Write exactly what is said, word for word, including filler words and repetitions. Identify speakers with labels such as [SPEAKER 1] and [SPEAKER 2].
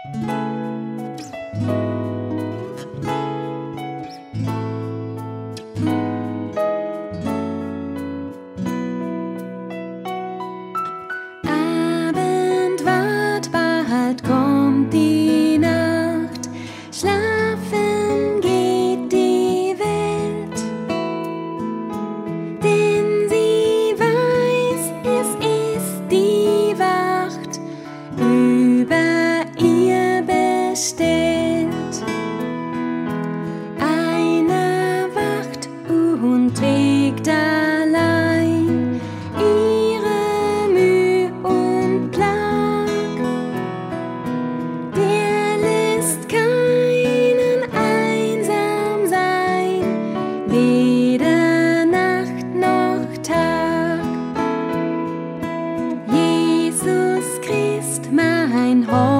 [SPEAKER 1] Abend ward, bald kommt die Nacht, schlafen geht die Welt, denn sie weiß, es ist die Wacht über ihr bestellt. Einer wacht und trägt allein ihre Mühe und Plag. Der lässt keinen einsam sein, weder Nacht noch Tag. Jesus Christ, mein Hort,